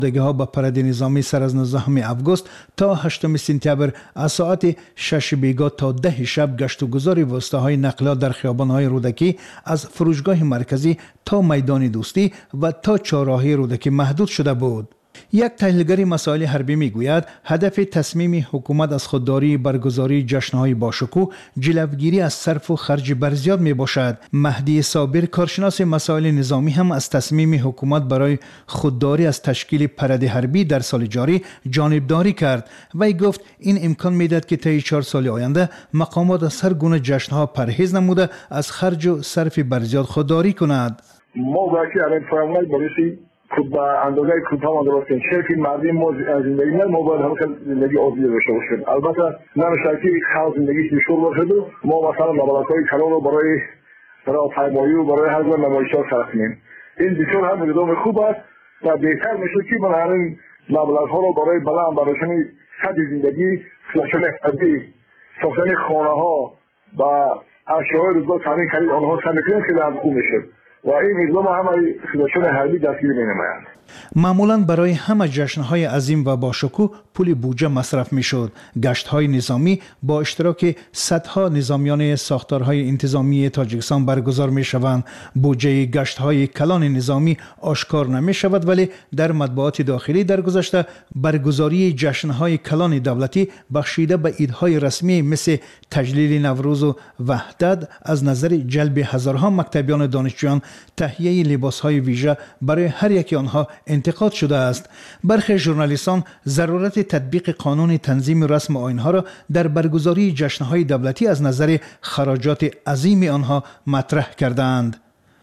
ها به پرده نظامی سر از 19 آگوست تا 8 سپتامبر از ساعت 6 بیگاه تا 10 شب گشت و گذار واسطه‌های نقلیات در خیابان‌های رودکی از فروشگاه مرکزی تا میدان دوستی و تا چهارراهی رودکی محدود شده بود. یک تحلیلگر مسائل حربی میگوید هدف تصمیم حکومت از خودداری برگزاری جشن‌های باشکوه جلوگیری از صرف و خرج برزیاد می باشد. مهدی صابر کارشناس مسائل نظامی هم از تصمیم حکومت برای خودداری از تشکیل پرده حربی در سال جاری جانبداری کرد. وی گفت این امکان میدهد که طی 4 سال آینده مقامات از هر گونه جشن‌ها پرهیز نموده از خرج و صرف برزیاد خودداری کنند. ما باید با اندازه کوتاه ما درست کنیم. شرکی مردم ما از زندگی نه ما باید همه زندگی عادی داشته باشیم. البته نمیشه که خالص زندگیش مشغول باشه و ما مثلا مبلغ‌های کلان رو برای پیمایی و برای هر گونه نمایش‌ها صرف کنیم. این بسیار هم اقدام خوب است و بهتر میشه که من همین مبلغ‌ها رو برای بلند برداشتن سطح زندگی، ساختن اقتصادی، ساختن خانه‌ها و اشیاء روزگار تامین خرید آنها سعی کنیم که هم خوب میشه. و این اقدام همه خدمت‌های حربی دستگیری می‌نمایند. معمولاً برای همه جشن‌های عظیم و باشکوه پول بودجه مصرف می‌شد. گشت‌های نظامی با اشتراک صدها نظامیان ساختارهای انتظامی تاجیکستان برگزار می‌شوند. بودجه گشت‌های کلان نظامی آشکار نمی‌شود، ولی در مطبوعات داخلی در گذشته برگزاری جشن‌های کلان دولتی بخشیده به عیدهای رسمی مثل تجلیل نوروز و وحدت از نظر جلب هزارها مکتبیان دانشجویان تهیه لباس‌های ویژه برای هر یک آنها انتقاد شده است. برخی ژورنالیستان ضرورت تطبیق قانون تنظیم رسم آیین‌ها را در برگزاری جشن‌های دولتی از نظر خراجات عظیم آنها مطرح کردند.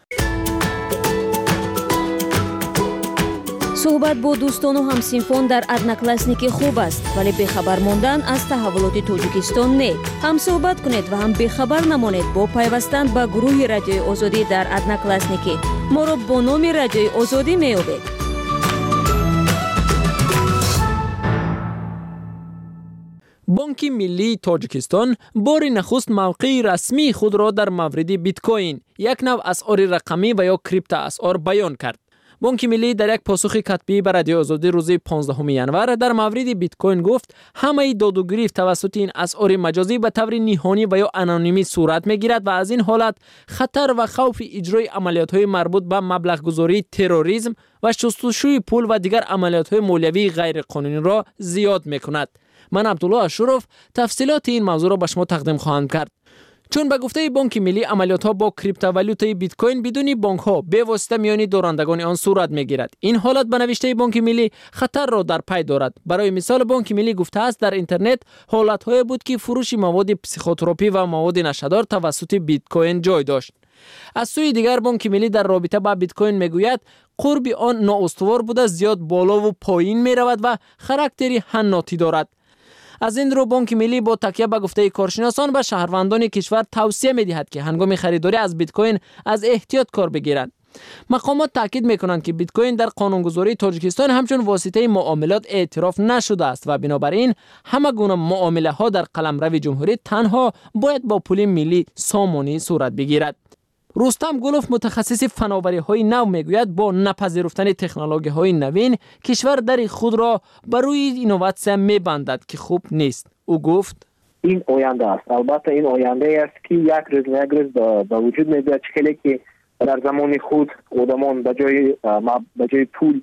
صحبت با دوستان و همسینفان در ادناکلاسنیکی خوب است، ولی بخبر ماندن از تحولات تاجیکستان نه. هم صحبت کنید و هم بخبر نمانید با پیوستن به گروه رادیوی آزادی در ادناکلاسنیکی. ما را با نام رادیوی آزادی می‌یابید. بانک ملی تاجیکستان بار نخست موقع رسمی خود را در مورد بیت کوین، یک نوع اسعار رقمی و یا کریپتو اسعار بیان کرد. بانک ملی در یک پاسخ کتبی به رادیو آزادی روز 15 ژانویه در مورد بیت کوین گفت همه داد و گریفت توسط این اسعار مجازی به طور نهانی و یا آنونیمی صورت میگیرد و از این حالت خطر و خوف اجرای عملیات‌های مربوط به مبلغ گذاری، تروریسم و شستشوی پول و دیگر عملیات‌های مالیوی غیر قانونی را زیاد میکند. من عبدالله اشرف تفصیلات این موضوع را به شما تقدیم خواهم کرد. چون به گفته بانک ملی عملیات‌ها با کریپتووالوتای بیت کوین بدون بانک‌ها به واسطه میان دارندگان آن صورت می‌گیرد. این حالت به نوشته بانک ملی خطر را در پی دارد. برای مثال بانک ملی گفته است در اینترنت حالت‌های بود که فروش مواد پسیخوتروپی و مواد نشه‌دار توسط بیت کوین جای داشت. از سوی دیگر بانک ملی در رابطه با بیت کوین میگوید قرب آن نااستوار بوده، زیاد بالا و پایین می‌رود و خاراکتری حناتی دارد. از این رو بانک ملی با تکیه به گفته کارشناسان به شهروندان کشور توصیه می‌دهد که هنگام خریداری از بیت کوین از احتیاط کار بگیرند. مقامات تاکید می‌کنند که بیت کوین در قانونگذاری تاجیکستان همچون واسطه معاملات اعتراف نشده است و بنابراین همه گونه معامله‌ها در قلمرو جمهوری تنها باید با پول ملی سامانی صورت بگیرد. رستم گلوف متخصص فناوری‌های نو میگوید با نپذیرفتن تکنولوژی‌های نوین کشور در خود را بر روی اینوواسیون می‌بندد که خوب نیست. او گفت این آینده است. البته این آینده است که یک روز به وجود میاد، چیزی که در زمان خود آدمان به جای پول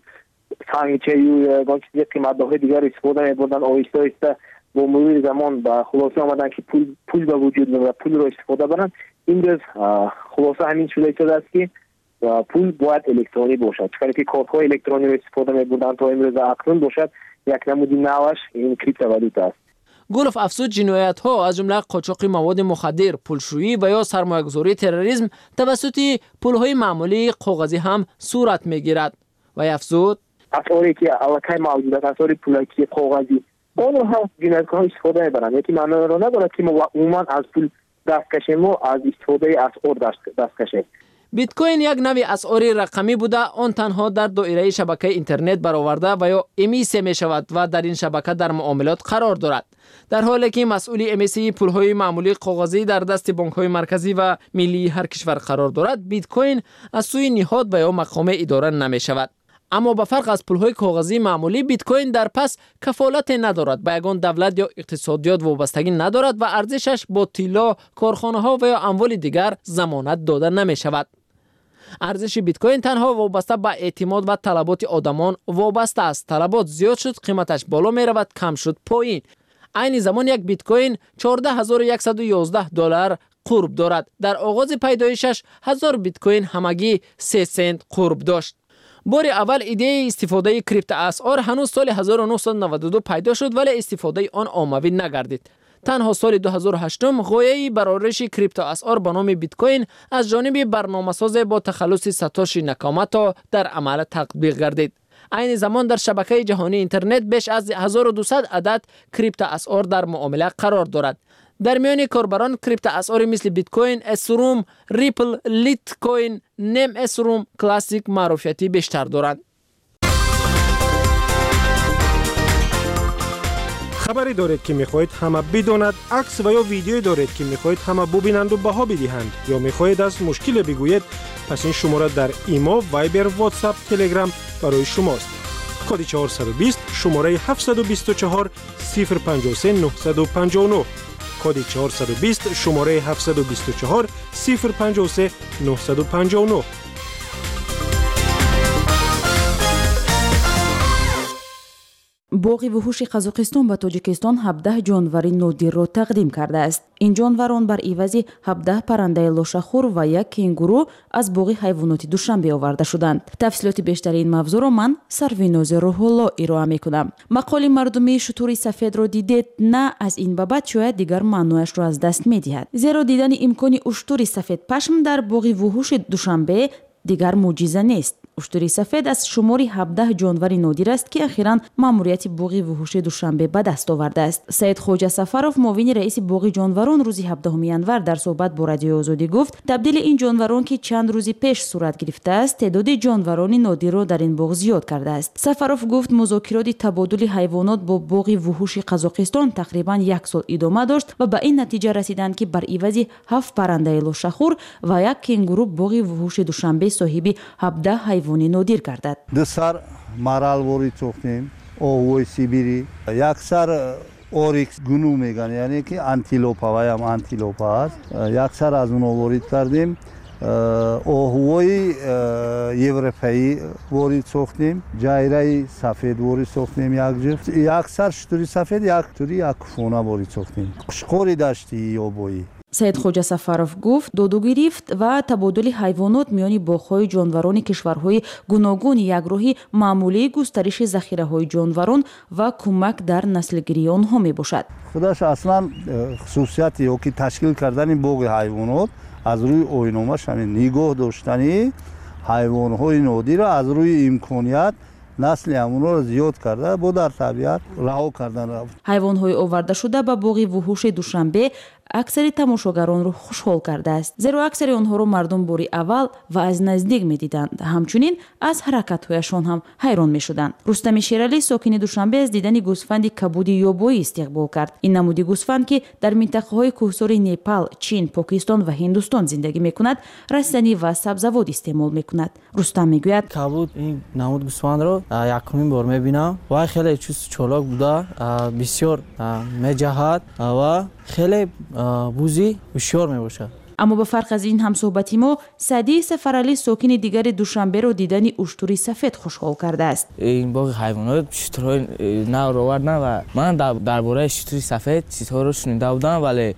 سنگچه یا چیزی قیمت‌های دیگر استفاده می‌بردند. آهسته آهسته با مرور زمان به خلاصه آمدن که پول به وجود و پول را استفاده برند. این روز خلاصه همین شده است که پول باید الکترونی باشد. چون که کارت‌های الکترونی را استفاده می‌بردند تا امروز اکنون باشد، یک نمودی نوش این کریپتووالوتا است. گلوف افزود جنایت‌ها از جمله قاچاق مواد مخدر، پولشویی و یا سرمایه‌گذاری تروریسم توسط پول‌های معمولی کاغذی هم صورت می‌گیرد. و افزود اسعاری که الکی موجود است، اسعار پولکی کاغذی، اونها جنایت‌ها استفاده می‌برند. یکی معنی را ندارد که ما عموماً از پول دست کشیم و از استفاده اسعار دست کشیم. بیت کوین یک نوع اسعار رقمی بوده، آن تنها در دایره شبکه اینترنت برآورده و یا امیسه می شود و در این شبکه در معاملات قرار دارد. در حالی که مسئول امیسی پولهای معمولی کاغذی در دست بانک‌های مرکزی و ملی هر کشور قرار دارد، بیت کوین از سوی نهاد و یا مقام اداره نمی شود. اما به فرق از پولهای کاغذی معمولی، بیت کوین در پس کفالت ندارد، به یگان دولت یا اقتصادیات وابستگی ندارد و ارزشش با طلا، کارخانه ها و یا اموال دیگر ضمانت داده نمی شود. ارزش بیت کوین تنها وابسته به اعتماد و طلبات آدمان وابسته است. طلبات زیاد شد، قیمتش بالا می رود، کم شد پایین. عین زمان یک بیت کوین 14111 دلار قرب دارد. در آغاز پیدایشش 1000 بیت کوین همگی 3 سنت قرب داشت. بار اول ایده استفاده کریپتو اسعار هنوز سال 1992 پیدا شد، ولی استفاده آن عمومی نگردید. تنها سال 2008 غایه برآورش کریپتو اسعار به نام بیت کوین از جانب برنامه‌ساز با تخلص ساتوشی ناکاموتو در عمل تطبیق گردید. عین زمان در شبکه جهانی اینترنت بیش از 1200 عدد کریپتو اسعار در معامله قرار دارد. در میان کاربران کریپتو اسعار مثل بیت کوین، اسروم، ریپل، لیت کوین، نیم اسروم، کلاسیک معروفیتی بیشتر دارند. خبری دارید که میخواهید همه بداند، عکس و یا ویدیویی دارید که میخواهید همه ببینند و بها بدهند، یا میخواهید از مشکل بگویید، پس این شماره در ایما، وایبر، واتساپ، تلگرام برای شماست. کد 420 شماره 724 053 959. کد 420 شماره 724 053 959. боғи вуҳуши қазоқистон ба тоҷикистон 17 ҷонвари нодирро тақдим кардааст. ин ҷонварон бар ивази 17 паррандаи лошахӯр ва як кенгуру аз боғи ҳайвоноти душанбе оварда шуданд. тафсилоти бештари ин мавзӯъро ман Сарвинозе Рӯҳулло ироа мекунам. мақоли мардумии шутури сафедро дидед? На, аз ин ба баъд шояд дигар маънояшро аз даст медиҳад. зеро дидани имкони уштури сафедпашм дар боғи вуҳуши душанбе дигар мӯъҷиза нест. уштури сафед аз шумори 17 ҷонвари нодир аст ки ахиран маъмурияти боғи вуҳуши душанбе ба даст овардааст. Саид Хоҷа Сафаров, муовини раиси боғи ҷонварон, рӯзи 17 январ дар суҳбат бо Радиои Озодӣ гуфт, табдили ин ҷонварон ки чанд рӯзи пеш сурат гирифтааст, теъдоди ҷонварони нодирро дар ин боғ зиёд кардааст. Сафаров гуфт, музокироти табодули ҳайвонот бо боғи вуҳуши Қазоқистон тақрибан 1 сол идома дошт ва ба ин натиҷа расиданд ки бар ивази 7 паррандаи лошахӯр ва як кенгуру боғи вуҳуши Душанбе соҳиби 17 ҳайвони нодир гардад. Дусар маралворӣ сохтем, оҳуи сибирӣ, яксар орикс гунӯ меган, яъне ки антилопа, ваям антилопа аст. Яксар аз онҳо ворид кардем. оҳуҳои европаӣ ворид сохтем, ҷайраи сафед ворид сохтем як ҷуфт, яксар шутури сафед, як тури як куфона ворид сохтем. қушқори дашти ёбоӣ. Саид Хоҷа Сафаров гуфт, доду гирифт ва табодули ҳайвонот миёни боғҳои ҷонварони кишварҳои гуногуни якроҳӣ маъмулии густариши захираҳои ҷонварон ва кӯмак дар наслгирии онҳо мебошад. худаш аслан хусусияти ё ки ташкил кардани боғи ҳайвонот аз рӯи оиномаш ҳамин нигоҳ доштани ҳайвонҳои нодира аз рӯи имконият насли ҳамонро зиёд карда бо дар табиат раҳо кардан рафт. ҳайвонҳои овардашуда ба боғи вуҳуши Душанбе аксари тамошогаронро хушҳол кардааст. зеро аксари онҳоро мардум бори аввал ва аз наздик медиданд, ҳамчунин аз ҳаракатҳояшон ҳам ҳайрон мешуданд. Рустами Шералӣ, сокини Душанбе, аз дидани гӯсфанди кабуди ёбоӣ истиқбол кард. ин намуди гӯсфанд ки дар минтақаҳои кӯҳсори Непал, Чин, Покистон ва Ҳиндустон зиндагӣ мекунад, растанӣ ва сабзавот истеъмол мекунад. Рустам мегӯяд, кабуд ин намуд гӯсфандро якумин бор мебинам. вай хеле чуст чолок буда, бисёр меҷаҳад ва хеле бӯзи ҳушёр мебошад. аммо ба фарқ аз ин ҳамсӯҳбати мо, Саъдии Сафаралӣ, сокини дигари Душанберо дидани уштури сафед хушҳол кардааст. ин боғи ҳайвонот шутурҳои нав оварданд ва ман дар бораи шутури сафед чизҳоро шунида будам, вале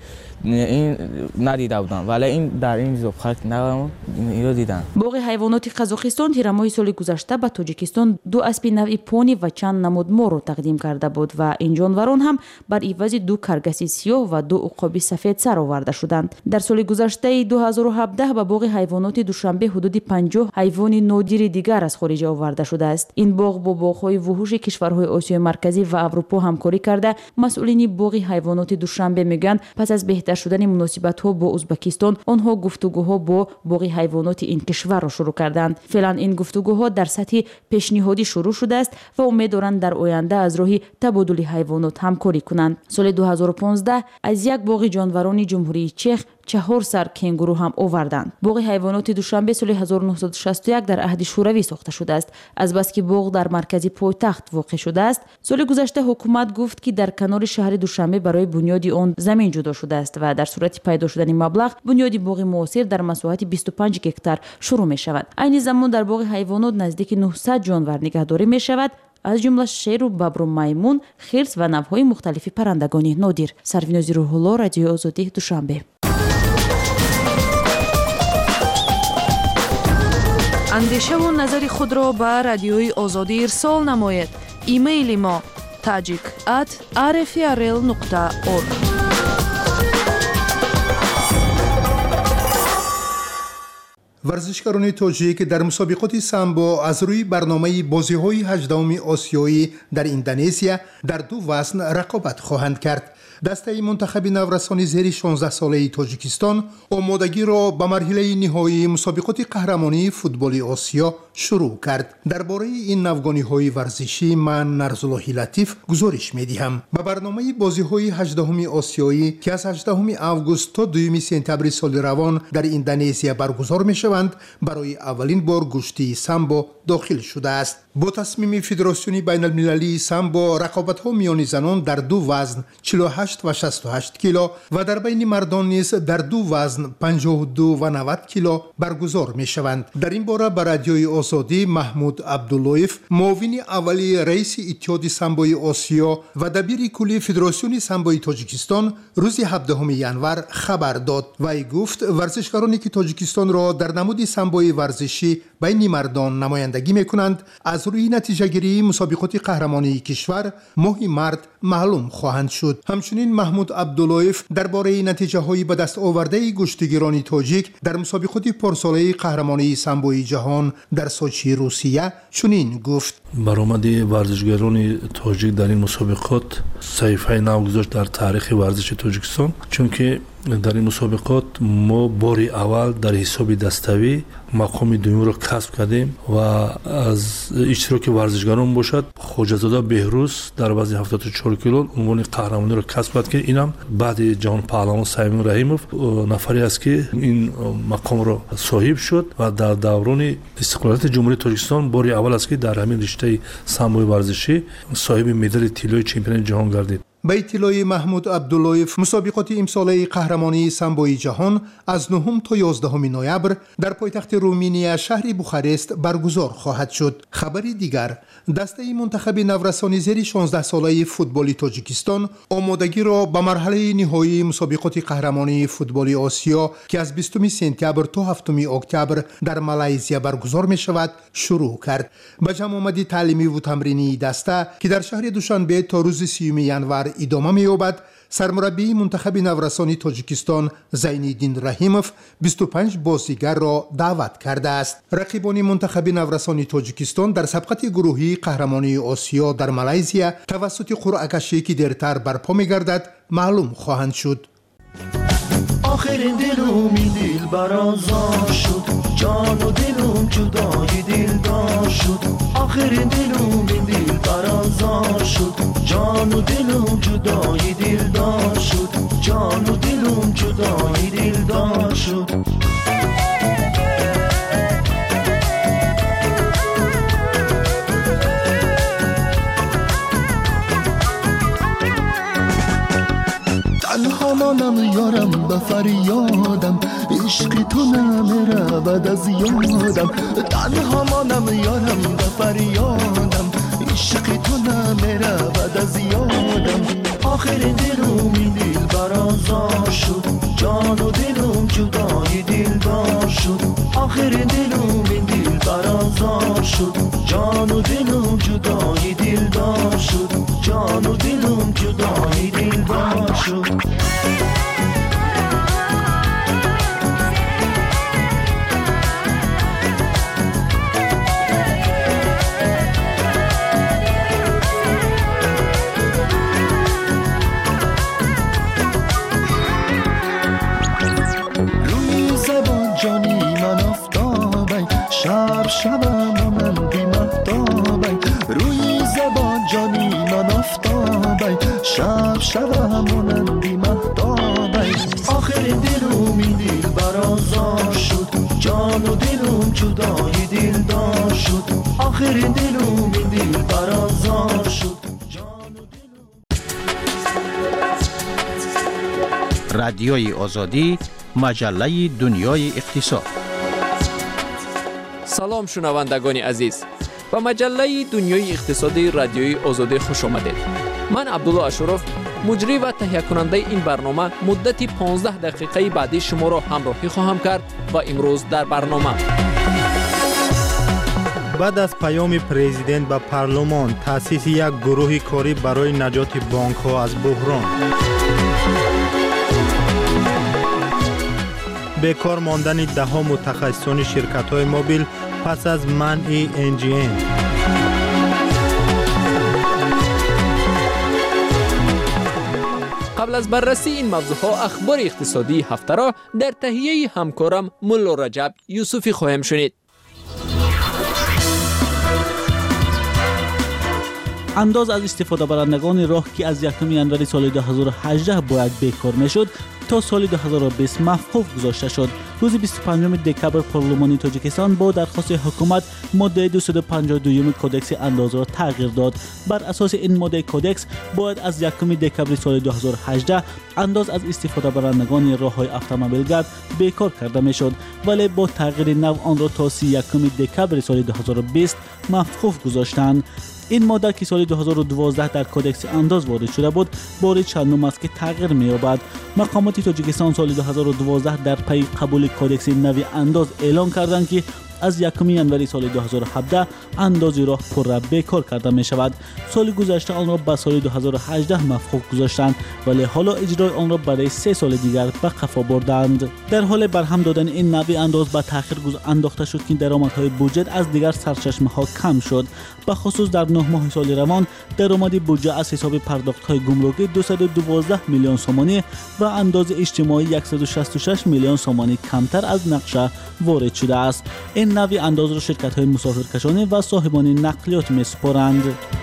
ин надида будам, вале ин дар ин зобхак навам инро дидам. боғи ҳайвоноти Қазоқистон тирамоҳи соли гузашта ба Тоҷикистон 2 аспи нави пони ва чанд намуд моро тақдим карда буд ва ин ҷонварон ҳам бар ивази 2 каргаси сиёҳ ва 2 уқоби сафед сар оварда шуданд. дар соли гузаштаи 2017 ба боғи ҳайвоноти Душанбе ҳудуди 50 ҳайвони нодири дигар аз хориҷа оварда шудааст. ин боғ бо боғҳои вуҳуши кишварҳои Осиёи марказӣ ва Аврупо ҳамкорӣ карда, масъулини боғи ҳайвоноти Душанбе мегӯянд, пас аз беҳтар шудани муносибатҳо бо Узбекистон, онҳо гуфтугӯҳо бо боғи ҳайвоноти ин кишварро шурӯъ карданд. феълан ин гуфтугӯҳо дар сатҳи пешниҳодӣ шурӯъ шудааст ва умед доранд дар оянда аз роҳи табодули ҳайвонот ҳамкорӣ кунанд. соли 2015 аз як боғи ҷонварони ҷумҳурии Чех 4 سر کنگورو هم آوردند. باغ حیوانات دوشنبه سال 1961 در عهد شوروی ساخته شده است. از بس که باغ در مرکز پایتخت واقع شده است، سال گذشته حکومت گفت که در کنار شهر دوشنبه برای بنیاد آن زمین جدا شده است و در صورت پیدا شدن مبلغ بنیاد باغ معاصر در مساحت 25 هکتار شروع می شود. عین زمان در باغ حیوانات نزدیک 900 جانور نگهداری می شود، از جمله شیر و ببر و میمون، خرس و نوع‌های مختلف پرندگان نادر. سرویناز روح‌الله، رادیو آزادی، دوشنبه. اندیشه و نظر خود را به رادیوی آزادی ارسال نمایید. ایمیل ما tajik@rfrl.org. ورزشکاران تاجیک در مسابقات سامبو از روی برنامه بازی‌های 18 آسیایی در اندونزیا در 2 وزن رقابت خواهند کرد. دسته منتخب نورسانی زیر 16 ساله تاجیکستان آمادگی را به مرحله نهایی مسابقات قهرمانی فوتبال آسیا شروع کرد. درباره این نوگانی‌های ورزشی من نرزالله لطیف گزارش می‌دهم. به برنامه بازی‌های 18 آسیایی که از 18 آگوست تا 2 سپتامبر سال روان در اندونزیا برگزار می‌شوند، برای اولین بار گشتی سامبو داخل شده است. با تصمیم فدراسیون بین‌المللی سامبو رقابت‌ها میان زنان در 2 وزن 48 و 68 کیلو و در بین مردان نیز در 2 وزن 52 و 90 کیلو برگزار می‌شوند. در این باره به رادیوی آزادی محمود عبداللهیف، معاون اولی رئیس اتحاد سامبوی آسیا و دبیر کلی فدراسیون سامبوی تاجیکستان روز 17 ژانویه خبر داد. وی گفت ورزشکارانی که تاجیکستان را در نماد سامبوی ورزشی بین مردان نمایندگی می‌کنند، از روی نتیجه گیری مسابقات قهرمانی کشور ماه مارس معلوم خواهند شد. همچنین محمود عبداللهیف درباره نتیجه‌های به دست آورده گشتیگران تاجیک در مسابقات پارساله قهرمانی سامبوی جهان در سوچی روسیه چنین گفت: برآمد ورزشگران تاجیک در این مسابقات صحیفه نو گذاشت در تاریخ ورزش تاجیکستان، چون که در این مسابقات ما باری اول در حساب دستوی مقام دوم را کسب کردیم و از اشتراک ورزشگران باشد خوجازاده بهروز در وزن 74 کیلو عنوان قهرمانی را کسب کرد که اینم بعد جهان پهلوان سیمون رحیموف نفری است که این مقام را صاحب شد و در دوران استقلالیت جمهوری تاجیکستان باری اول است که در همین رشته سامبوی ورزشی صاحب مدال طلای چمپیون جهان گردید. به اطلاع محمود عبداللهیف، مسابقات امساله قهرمانی سامبوی جهان از 9 تا 11 نوامبر در پایتخت رومانیا شهر بوخارست برگزار خواهد شد. خبری دیگر، دسته منتخب نورسانی زیر 16 ساله فوتبال تاجیکستان آمادگی را به مرحله نهایی مسابقات قهرمانی فوتبال آسیا که از 20 سپتامبر تا 7 اکتبر در مالزیا برگزار می شود شروع کرد. به جمع آمدی تعلیمی و تمرینی دسته که در شهر دوشنبه تا روز 30 ژانویه ادامه می‌یابد، سرمربی منتخب نورسانی تاجیکستان زینالدین رحیموف 25 بازیگر را دعوت کرده است. رقیبان منتخب نورسانی تاجیکستان در سبقت گروهی قهرمانی آسیا در مالزیا توسط قرعه کشی که دیرتر برپا می‌گردد معلوم خواهند شد. آخرین دلوم این دل برازار شد، جان و دلوم جدای دلدار شد. آخرین دلوم این دل برازار شد، جان و دلوم جدای دلدار شد. جان و دلوم جدای دلدار شد. تنها مانم یارم به فریادم، عشق تو نمیرود از یادم. تنها مانم یارم به فریادم، عشق تو نمیرود از یادم. آخرین دلوم این دل برازار شد، جان و دلوم جدای دلدار شد. آخرین دلوم این دل برازار شد، جان و دلوم جدای دلدار شد. جان و دلوم جدای دلدار شد. شبم و من بی مهتابم، روی زبان جانی من آفتابم. شبم و من بی مهتابم. آخرین دلوم جدای دلدار شد آخر دلوم دل برازار شد. رادیوی آزادی، مجله دنیای اقتصاد. سلام شنوندگان عزیز، به مجله دنیای اقتصادی رادیوی آزادی خوش آمدید. من عبدالله اشرف، مجری و تهیه کننده این برنامه، مدتی 15 دقیقه بعدی شما را همراهی خواهم کرد و امروز در برنامه بعد از پیام پرزیدنت به پارلمان تأسیس یک گروه کاری برای نجات بانک ها از بحران، بیکار ماندن دهها متخصصان شرکت های موبیل پس از منع NGN، قبل از بررسی این موضوعها اخبار اقتصادی هفته را در تهیه همکارم ملا رجب یوسفی خواهیم شنید. انداز از استفاده برندگان راه که از 1 ژانویه سال 2018 باید بیکار میشد تا سال 2020 موقوف گذاشته شد. روز 25 دکبر پارلمان تاجیکستان با درخواست حکومت ماده 252 کدکس انداز را تغییر داد. بر اساس این ماده کدکس باید از 1 دکبر سال 2018 انداز از استفاده برندگان راه‌های اتومبیلگرد بیکار کرده میشد، ولی با تغییر نو آن را تا 31 دکبر سال 2020 موقوف گذاشتند. این ماده که سال 2012 در کدکس انداز وارد شده بود، بار چندم است که تغییر می‌یابد. مقامات تاجیکستان سال 2012 در پی قبول کدکس نوی انداز اعلام کردند که از 1 ژانویه سال 2017 اندازی راه پر بیکار کرده می شود. سال گذشته آن را به سال 2018 موقوف گذاشتند، ولی حالا اجرای آن را برای 3 سال دیگر به قفا بردند. در حال برهم دادن این نوی انداز به تأخیر انداخته شد که درآمدهای بودجه از دیگر سرچشمه‌ها کم شد. به خصوص در 9 ماه سال روان درآمد بودجه از حساب پرداخت‌های گمرکی 212 میلیون سومانی و انداز اجتماعی 166 میلیون سومانی کمتر از نقشه وارد شده است. این نوی انداز را شرکت‌های مسافرکشانی و صاحبان نقلیات می‌سپارند.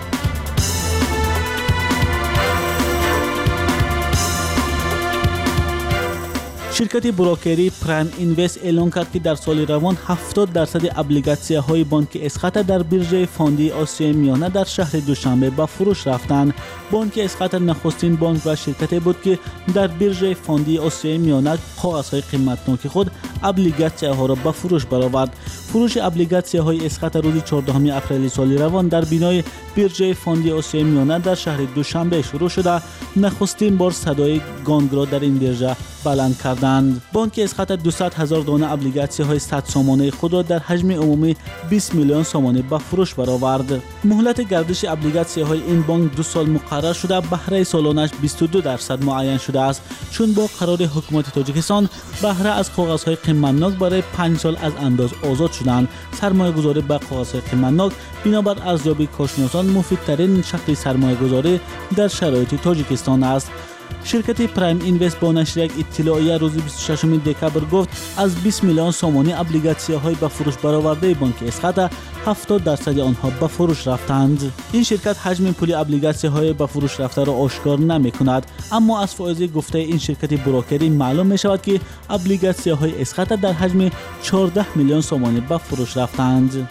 شرکت بروکری پرایم اینوست اعلام کرد که در سال روان 70% ابلیگاسی‌های بانک اسخاتا در بیرژه فاندی آسیای میانه در شهر دوشنبه به فروش رفتند. بانک اسخاتا نخستین بانک و شرکتی بود که در بیرژه فاندی آسیای میانه کاغذهای قیمتناک خود ابلیگاسی‌ها را به فروش برآورد. فروش ابلیگاسی‌های اسخاتا روز 14 اپریل سال روان در بینای بیرژه فاندی آسیای میانه در شهر دوشنبه شروع شده. نخستین بار صدای گانگ را در این بیرژه بلند کردند. بانک اسخاتا 200,000 دانه ابلیگاسی‌های 100 سومانه خود را در حجم عمومی 20 میلیون سومانه به فروش برآورد. مهلت گردش ابلیگاسی‌های این بانک 2 سال مقرر شده، بهره سالانش 22% معین شده است. چون با قرار حکومت تاجیکستان بهره از کاغذهای قیمتناک برای 5 سال از انداز آزاد شدند. سرمایه‌گذاری به کاغذهای قیمتناک بنابر ارزیابی کارشناسان مفیدترین شکل سرمایه‌گذاری در شرایط تاجیکستان است. شرکت پرایم اینوست با نشر یک اطلاعیه روز 26 دکبر گفت از 20 میلیون سومانی ابلیگاسی‌های به فروش برآورده بانک اسخاتا 70% آنها به فروش رفتند. این شرکت حجم پول ابلیگاسی‌های به فروش رفته را آشکار نمی‌کند، اما از فائز گفته این شرکت بروکری معلوم می‌شود که ابلیگاسی‌های اسخاتا در حجم 14 میلیون سومانی به فروش رفتند.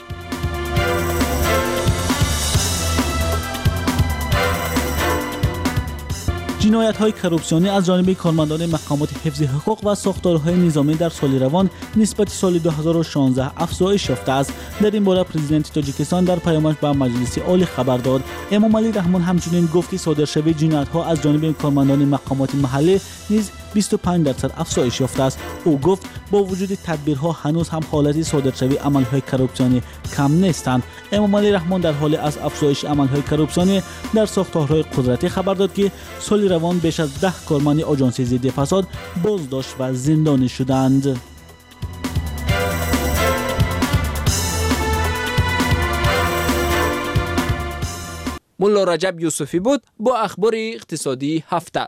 جنایت‌های کروپسیونی از جانب کارمندان مقامات حفظ حقوق و ساختارهای نظامی در سال روان نسبت سال 2016 افزایش یافته است. در این باره پرزیدنت تاجیکستان در پیامش به مجلس عالی خبر داد. امام علی رحمان همچنین گفت که صادرشوی جنایت‌ها از جانب کارمندان مقامات محلی نیز 25% افزایش یافته است. او گفت با وجود تدبیرها هنوز هم حالت صادرشوی عمل‌های کروپسیونی کم نیستند. امام علی رحمان در حال از افزایش عمل‌های کروپسیونی در ساختارهای قدرتی خبر داد که سال روان بیش از 10 کارمند آژانس ضد فساد بازداشت و زندانی شدند. ملا رجب یوسفی بود با اخبار اقتصادی هفته.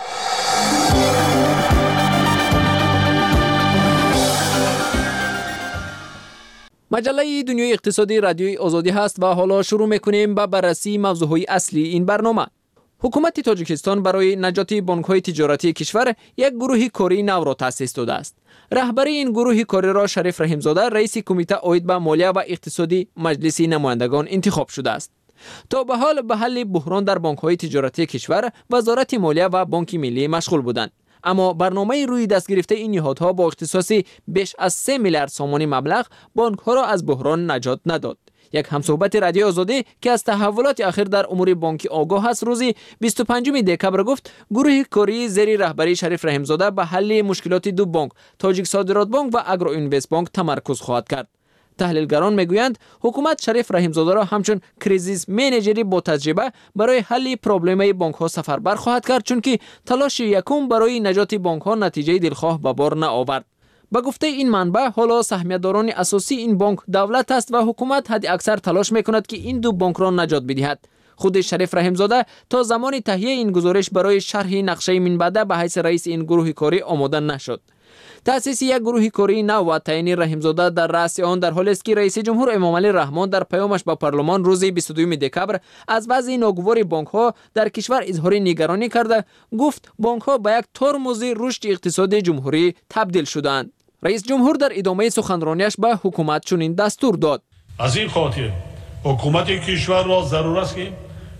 مجله دنیای اقتصادی رادیوی آزادی هست و حالا شروع میکنیم به بررسی موضوعهای اصلی این برنامه. حکومت تاجیکستان برای نجات بانک‌های تجارتی کشور یک گروه کاری نو را تأسیس داده است. رهبری این گروه کاری را شریف رحیمزاده رئیس کمیته عاید به مالیه و اقتصادی مجلس نمایندگان انتخاب شده است. تا به حال به حل بحران در بانک‌های تجارتی کشور وزارت مالیه و بانک ملی مشغول بودند. اما برنامه روی دست گرفته این نهادها با اختصاص بیش از 3 میلیارد سومانی مبلغ بانک‌ها را از بحران نجات نداد. یک همصحبت رادیو آزادی که از تحولات اخیر در امور بانکی آگاه است روز 25 دکبر گفت گروه کاری زیر رهبری شریف رحیمزاده به حل مشکلات دو بانک تاجیک صادرات بانک و اگرو اینوست بانک تمرکز خواهد کرد. تحلیلگران میگویند حکومت شریف رحیمزاده را همچون کریزیس منیجری با تجربه برای حل پروبلم بانک ها سفربر خواهد کرد، چون که تلاش یکم برای نجات بانک ها نتیجه دلخواه به بار نآورد. با گفته این منبع حالا سهمیه‌داران اساسی این بانک دولت است و حکومت حد اکثر تلاش میکند که این دو بانک را نجات بدهد. خود شریف رحیمزاده تا زمان تهیه این گزارش برای شرح نقشه منبع به حیث رئیس این گروه کاری آماده نشد. تأسیس یک گروه کاری نو و تعیین رحیمزاده در رأس آن در حالی است که رئیس جمهور امامعلی رحمان در پیامش به پارلمان روز 22 دکبر از وضع ناگوار بانک ها در کشور اظهار نگرانی کرده، گفت بانک ها به یک ترمز رشد اقتصادی جمهوری تبدیل شدند. رئیس جمهور در ادامه سخنرانیش به حکومت چنین دستور داد: از این خاطر حکومت کشور را ضرور است که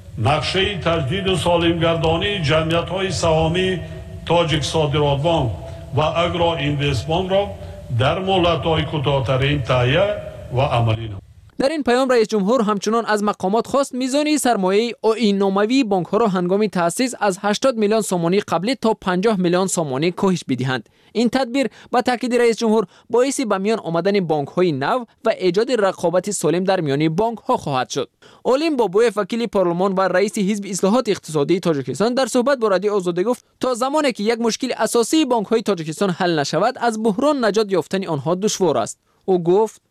نقشه تجدید و سالمگردانی جمعیت‌های سهامی تاجیک صادرات بانک و اگرو اینوست بانک را در مهلت‌های کوتاه‌ترین تهیه و عملی نماید. در این پیام رئیس جمهور همچنان از مقامات خواست میزان سرمایه آیین‌ناموی بانک ها را هنگام تأسیس از 80 میلیون سومانی قبلی تا 50 میلیون سومانی کاهش بدهند. این تدبیر با تاکید رئیس جمهور باعث به میان آمدن بانک های نو و ایجاد رقابت سالم در میان بانک ها خواهد شد. علیم بابویف وکیل پارلمان و رئیس حزب اصلاحات اقتصادی تاجیکستان در صحبت با رادیو آزادی گفت تا زمانی که یک مشکل اساسی بانک های تاجیکستان حل نشود از بحران نجات یافتن آنها دشوار است. او گفت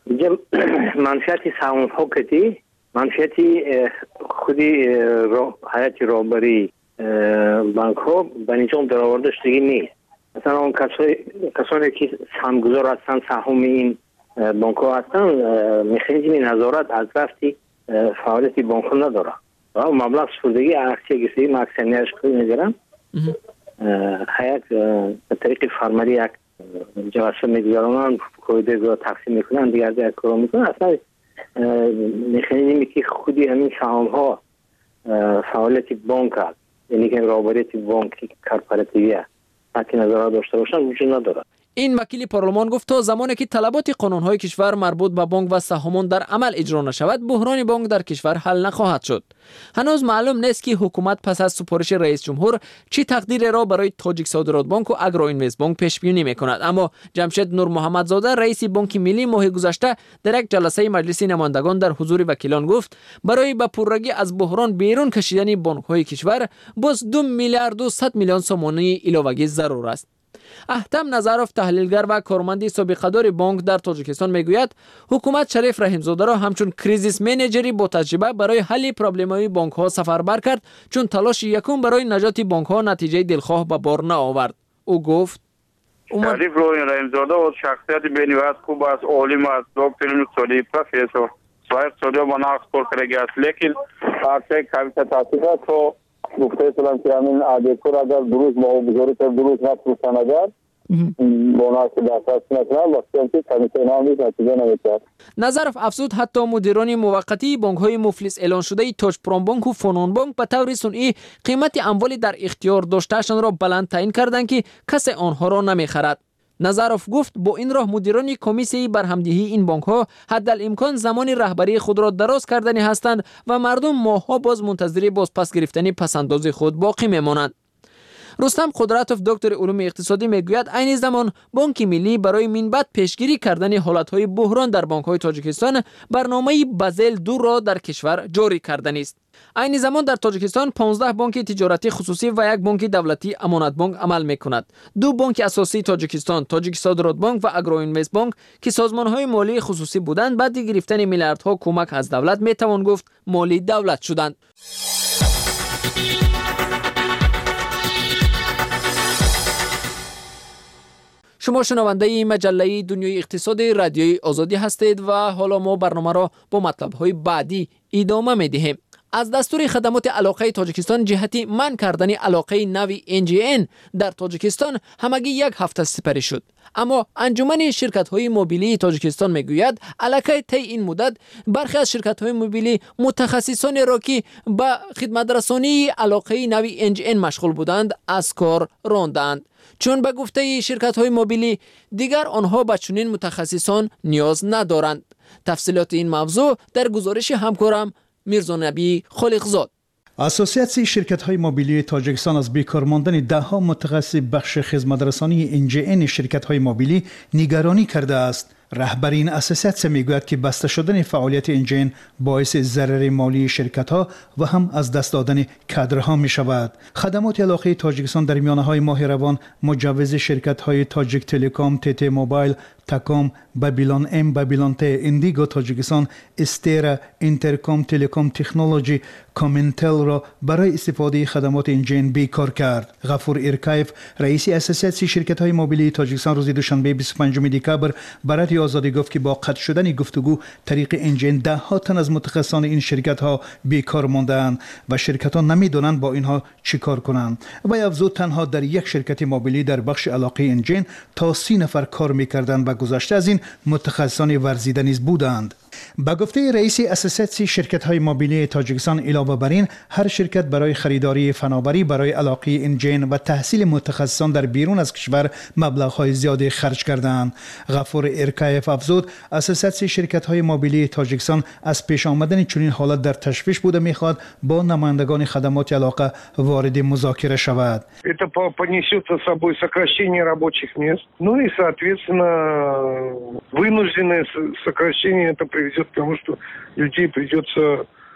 منفیت سهام ها کتی منفیت خودی حیات رابری بانک ها به نظام در آوردش دیگه نیست. مثلا اون کسانی که سهامگذار هستن سهام این بانک ها هستن مکانیزم نظارت از رفتی فعالیت بانک ها نداره و مبلغ سپردگی اکسیه گسیدی مکسنیش کنی نگرم حیات طریق فرماری یک جواسه میگذارن کویده رو تقسیم میکنن دیگر کار میکنن. اصلا مکانیزمی که خودی همین سهام ها فعالیت بانک هست، یعنی که رابطه بانک کارپراتیویه حتی نظارت داشته باشن وجود نداره. این وکیل پارلمان گفت تا زمانی که طلبات قانون‌های کشور مربوط به بانک و سهامان در عمل اجرا نشود بحران بانک در کشور حل نخواهد شد. هنوز معلوم نیست که حکومت پس از سپارش رئیس جمهور چه تقدیری را برای تاجیک صادرات بانک و اگرو اینوست بانک پیش بینی می‌کند. اما جمشید نور محمدزاده رئیس بانک ملی ماه گذشته در یک جلسه مجلس نمایندگان در حضور وکیلان گفت برای به پررگی از بحران بیرون کشیدن بانک‌های کشور باز 2 میلیارد و 100 میلیون سومانی علاوه‌ای ضرور است. احتم نظروف تحلیلگر و کارمند سابقه‌دار بانک در تاجیکستان میگوید حکومت شریف رحیمزاده را همچون کریزیس منیجری با تجربه برای حل پروبلم‌های بانک‌ها سفربر کرد، چون تلاش یکم برای نجات بانک‌ها نتیجه دلخواه به بار نآورد. او گفت شریف رحیمزاده و شخصیت بین‌وصف خوب است، عالم است، دکتر اقتصادی پروفسور صاحب اقتصادی و نقص کرده است، لیکن هرچه کمیته تحقیقات رو گفته سلام که همین آدیکور اگر درست با بزرگی تر درست نپرسن اگر بوناس دسترس نکنن وقتی که کمیته نامی نتیجه نمی‌گیرد. نظرف افزود حتی مدیران موقتی بانک‌های مفلس اعلان شده تاج پرام بانک و فنون بانک به طور صنعی قیمت اموالی در اختیار داشتهشان را بلند تعیین کردند که کسی آنها را نمی‌خرد. نظرف گفت با این راه مدیران کمیسیون برهمدهی این بانک ها حدالامکان زمان رهبری خود را دراز کردنی هستند و مردم ماه‌ها باز منتظر بازپس گرفتن پسنداز خود باقی میمانند. رستم قدرتوف دکتر علوم اقتصادی میگوید عین زمان بانک ملی برای منبت پیشگیری کردن حالت‌های بحران در بانک‌های تاجیکستان برنامه بازل 2 را در کشور جاری کردن است. عین زمان در تاجیکستان 15 بانک تجارتی خصوصی و یک بانک دولتی امانت بانک عمل می‌کند. 2 بانک اساسی تاجیکستان، تاجیک صادرات بانک و اگرو اینوست بانک که سازمان‌های مالی خصوصی بودند بعد گرفتن میلیاردها کمک از دولت میتوان گفت مالی دولت شدند. شما شنونده مجله دنیای اقتصاد رادیوی آزادی هستید و حالا ما برنامه را با مطلب‌های بعدی ادامه می‌دهیم. از دستور خدمات علاقه تاجیکستان جهتی منع کردن علاقه نوی NGN در تاجیکستان همگی یک هفته سپری شد. اما انجمن شرکت‌های موبیلی تاجیکستان میگوید علاقه طی این مدت برخی از شرکت‌های موبیلی متخصصان را که به خدمت رسانی علاقه نوی NGN مشغول بودند از کار راندند، چون به گفته شرکت‌های موبیلی دیگر آنها به چنین متخصصان نیاز ندارند. تفصیلات این موضوع در گزارش همکارم میرزا نبی خالقزاد. اسوسیاسیون شرکت‌های موبیلی تاجیکستان از بیکار ماندن ده‌ها متخصص بخش خدمترسانی NGN شرکت‌های موبیلی نگرانی کرده است. رهبر این اسوسیاسیون میگوید که بسته شدن فعالیت NGN باعث ضرر مالی شرکت‌ها و هم از دست دادن کادرها می شود. خدمات علاقه تاجیکستان در میانه‌های ماه روان مجوز شرکت‌های تاجیک تلکام، TT موبایل، تکام، بابیلون ام، بابیلون ت، اندیگو تاجیکستان، استرا، اینترکام تلکام تکنولوژی، کامنتل را برای استفاده خدمات NGN بیکار کرد. غفور ارکایف رئیس اسوسیاسیون شرکت‌های موبیلی تاجیکستان روز دوشنبه 25 دکبر برای آزادی گفت که با قطع شدن گفتگو طریق NGN ده تن از متخصصان این شرکت‌ها بیکار مانده‌اند و شرکت‌ها نمی‌دانند با اینها چیکار کنند. و افزود تنها در یک شرکت موبیلی در بخش علاقه NGN تا 30 نفر کار می‌کردند و گذشته از این متخصصان ورزیده نیز بودند. با گفته رئیس اسوسیاسیون شرکت‌های موبیلی تاجیکستان علاوه بر این هر شرکت برای خریداری فناوری برای علاقه NGN و تحصیل متخصصان در بیرون از کشور مبلغ‌های زیادی خرج کردند. غفور ارکایف افزود اسوسیاسیون شرکت‌های موبیلی تاجیکستان از پیش آمدن چنین حالت در تشویش بوده می‌خواد با نمایندگان خدمات علاقه وارد مذاکره شود. Это понесет за собой сокращение рабочих мест. Ну и соответственно вынужденное сокращение это приведет к тому, что людей придется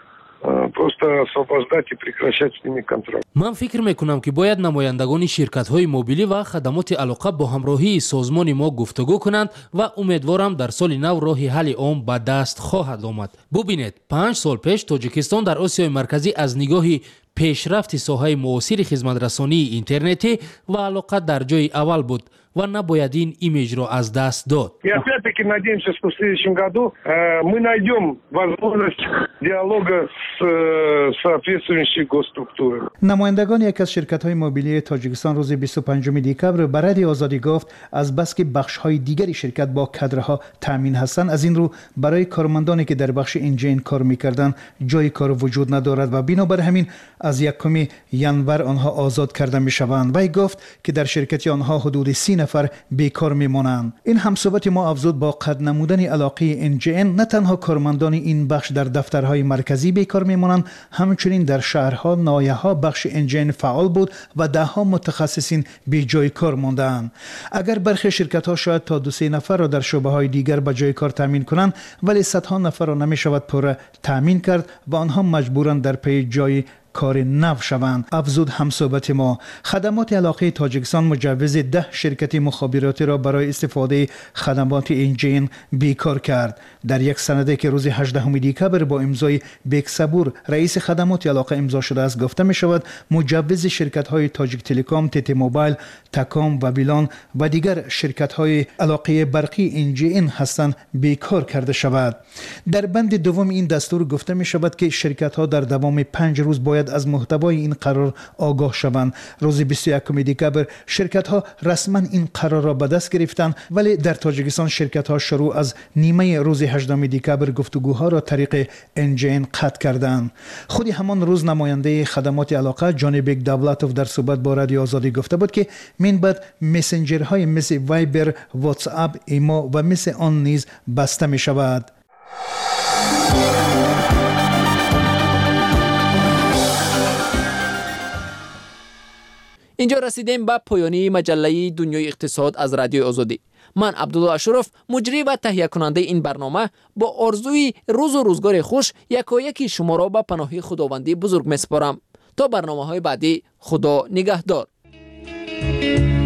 просто освобождать и прекращать с ними контракт. من فکر میکنم که باید نمایندگان شرکت‌های موبیلی و خدمات علاقه با همراهی سازمان ما گفتگو کنند و امیدوارم در سال نو راه حل عام به دست خواهد آمد. ببینید 5 سال پیش تاجیکستان در آسیای مرکزی از نگاه پیشرفت ساحه معاصر خدمترسانی اینترنتی و علاقه در جای اول بود و نباید این ایمیج را از دست داد. И опять-таки надеемся, что в следующем году мы найдем возможность диалога с соответствующей госструктурой. نمایندگان یک از شرکت‌های موبیلی تاجیکستان روز 25 دکبر برای آزادی گفت از بس که بخش‌های دیگری شرکت با کادرها تامین هستند از این رو برای کارمندانی که در بخش NGN کار می‌کردند جای کار وجود ندارد و بنابر همین از 1 ژانویه آنها آزاد کرده می‌شوند. وی گفت که در شرکت آنها حدود 30 نفر بیکار میمانند. این همصحبت ما افزود با قطع نمودن علاقه NGN نه تنها کارمندان این بخش در دفترهای مرکزی بیکار میمانند، همچنین در شهرها نایه‌ها بخش NGN فعال بود و ده‌ها متخصصین بی جای کار ماندند. اگر برخی شرکت‌ها شاید تا 2-3 نفر را در شعبه‌های دیگر به جای کار تامین کنند ولی صدها نفر را نمی‌شود پر تامین کرد و آنها مجبورند در پی جای کار نو شوند. افزود همصحبت ما خدمات علاقه تاجیکستان مجوز 10 شرکت مخابراتی را برای استفاده خدمات NGN بیکار کرد. در یک سنده که روز 18 دکبر با امضای بیک صبور رئیس خدمات علاقه امضا شده است گفته می شود مجوز شرکت های تاجیک تلکام، TT موبایل، تکام، بابیلون و دیگر شرکت های علاقه برقی NGN هستند بیکار کرده شود. در بند دوم این دستور گفته می شود که شرکت ها در دوام 5 روز باید از محتوای این قرار آگاه شوند. روز 21 دکبر شرکت ها رسما این قرار را به دست گرفتند ولی در تاجیکستان شرکت ها شروع از نیمه روز 18 دکبر گفتگوها را طریق NGN قطع کردند. خود همان روز نماینده خدمات علاقه جانبک دولتوف در صحبت با رادیو آزادی گفته بود که من بعد مسنجرهای مثل وایبر، واتس اپ، ایمو و مثل آن نیز بسته می شود. اینجا رسیدیم به پایانی مجله دنیای اقتصاد از رادیو آزادی. من عبدالله اشرف مجری و تهیه کننده این برنامه با آرزوی روز و روزگار خوش یکایک شما را به پناه خداوندی بزرگ میسپارم. تا برنامه‌های بعدی خدا نگهدار.